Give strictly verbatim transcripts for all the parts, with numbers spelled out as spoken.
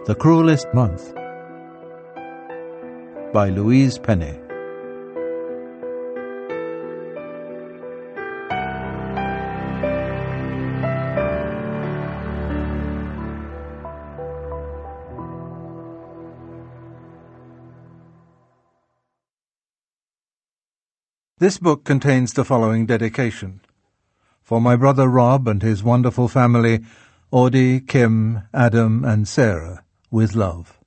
The Cruelest Month by Louise Penny. This book contains the following dedication. For my brother Rob and his wonderful family, Audie, Kim, Adam, and Sarah, with love.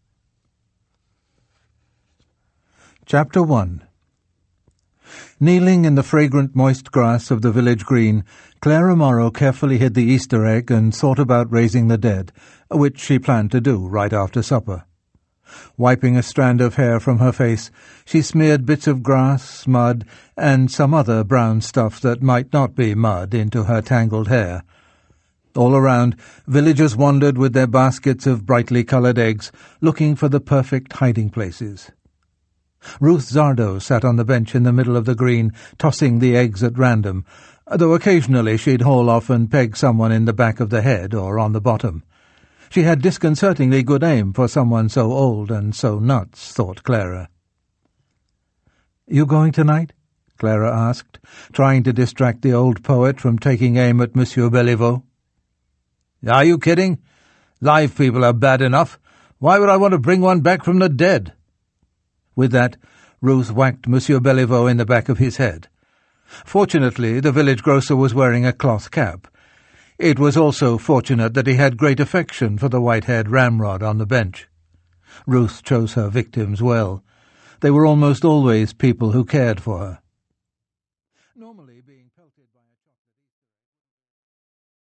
Chapter one. Kneeling in the fragrant moist grass of the village green, Clara Morrow carefully hid the Easter egg and thought about raising the dead, which she planned to do right after supper. Wiping a strand of hair from her face, she smeared bits of grass, mud, and some other brown stuff that might not be mud into her tangled hair. All around, villagers wandered with their baskets of brightly coloured eggs, looking for the perfect hiding places. Ruth Zardo sat on the bench in the middle of the green, tossing the eggs at random, though occasionally she'd haul off and peg someone in the back of the head or on the bottom. She had disconcertingly good aim for someone so old and so nuts, thought Clara. "You going tonight?" Clara asked, trying to distract the old poet from taking aim at Monsieur Beliveau. "Are you kidding? Live people are bad enough. Why would I want to bring one back from the dead?" With that, Ruth whacked Monsieur Beliveau in the back of his head. Fortunately, the village grocer was wearing a cloth cap. It was also fortunate that he had great affection for the white-haired ramrod on the bench. Ruth chose her victims well. They were almost always people who cared for her.